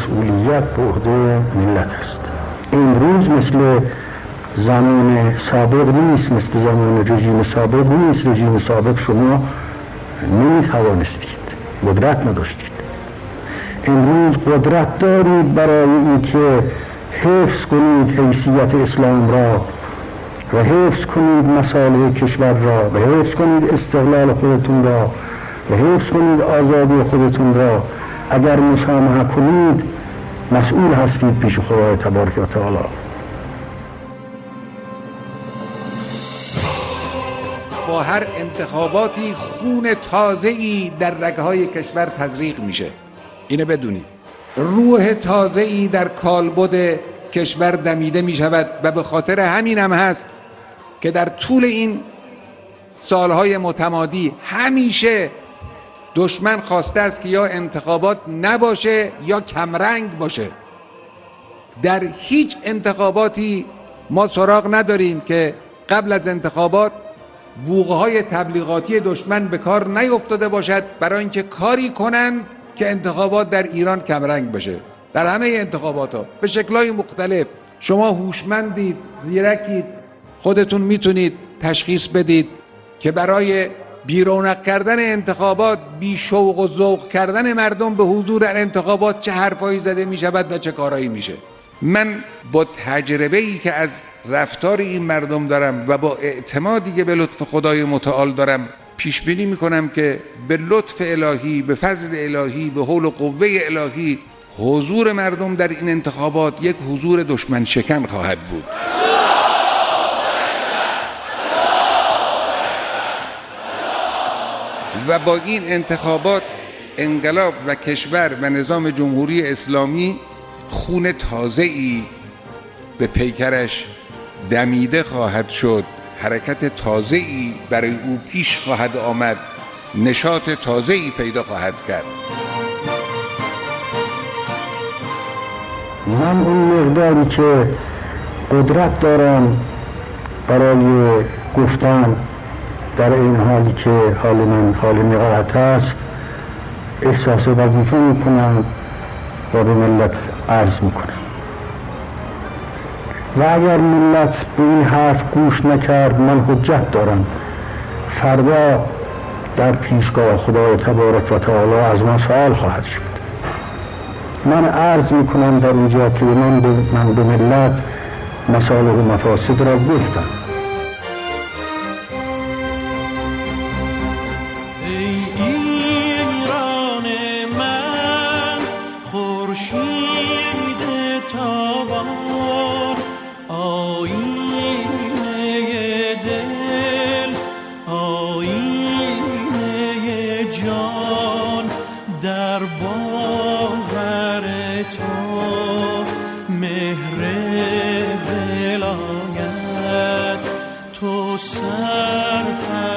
مسئولیت به عهده ملت است. امروز مثل زمان سابق نیست، مثل زمان رژیم سابق نیست. رژیم سابق شما نمی‌توانستید، قدرت نداشتید. امروز قدرت دارید برای اینکه حفظ کنید حیثیت اسلام را و حفظ کنید مصالح کشور را و حفظ کنید استقلال خودتون را و حفظ کنید آزادی خودتون را. اگر مسامحه کنید مسئول هستید پیش خدای تبارک و تعالی. با هر انتخاباتی خون تازه‌ای در رگ‌های کشور تزریق میشه. اینو بدونید. روح تازه‌ای در کالبد کشور دمیده میشود و به خاطر همین هم هست که در طول این سالهای متمادی همیشه دشمن خواسته است که یا انتخابات نباشه یا کمرنگ باشه. در هیچ انتخاباتی ما سراغ نداریم که قبل از انتخابات بوقهای تبلیغاتی دشمن به کار نیفتاده باشد برای اینکه کاری کنند که انتخابات در ایران کمرنگ بشه. در همه انتخابات ها به شکل‌های مختلف شما هوشمندید، زیرکید، خودتون میتونید تشخیص بدید که برای بیرونق کردن انتخابات، بی شوق و ذوق کردن مردم به حضور در انتخابات چه حرفایی زده می شود و چه کارایی میشه. من با تجربه‌ای که از رفتار این مردم دارم و با اعتمادی که به لطف خدای متعال دارم پیش بینی میکنم که به لطف الهی، به فضل الهی، به حول و قوه الهی حضور مردم در این انتخابات یک حضور دشمن شکن خواهد بود. و با این انتخابات انقلاب و کشور و نظام جمهوری اسلامی خون تازه‌ای به پیکرش دمیده خواهد شد، حرکت تازه‌ای برای او پیش خواهد آمد، نشاط تازه‌ای پیدا خواهد کرد. من اون مقداری که قدرت دارم برای گفتن در این حالی که حال من حال نقاهت است احساس وظیفه میکنم و به ملت عرض میکنم و اگر ملت به این حرف گوش نکرد من حجت دارم. فردا در پیشگاه خدای تبارک و تعالی از من سوال خواهد شد. من عرض میکنم در اینجا که من به ملت مصالح و مفاسد را گفتم. تو سر